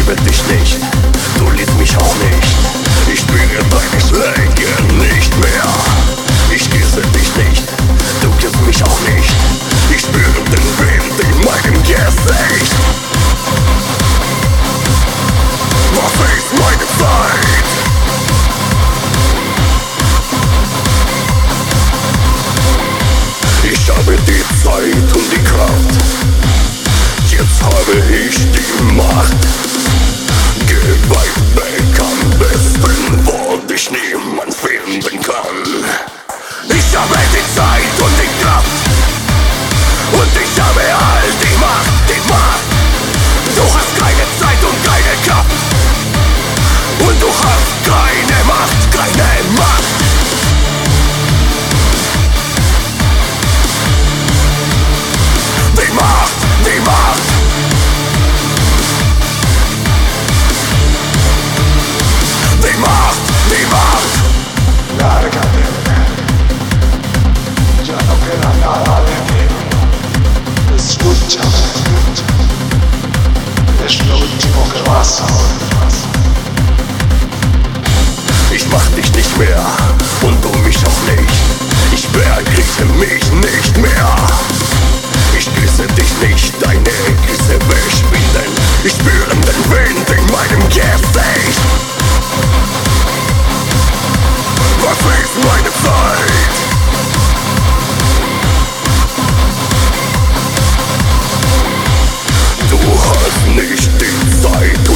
liebe dich nicht, du liebst mich auch nicht. Ich spüre deine Schläge nicht mehr. Ich küsse dich nicht, du küsst mich auch nicht. Ich spüre den Wind in meinem Gesicht. Was ist meine Zeit? Ich habe die Zeit und die Kraft. Jetzt habe ich die Macht. Geh weit weg am besten, wo dich niemand finden kann. Ich habe die Zeit und die Kraft. Und ich habe all die Macht, die Macht. Du hast keine Zeit und keine Kraft. Und du hast keine Macht, keine Macht. Die Macht, die Macht. Die Macht, die Macht. Lárgate, ya no queda nada de ti. Escúchame, es lo último que vas a oír. Ich mach dich nicht mehr und du mich auch nicht. Ich vergesse mich nicht mehr. Ich küsse dich nicht, deine Küsse verschwinden. Ich spüre den Wind in meinem Gesicht. Was ist meine Zeit? Du hast nicht die Zeit.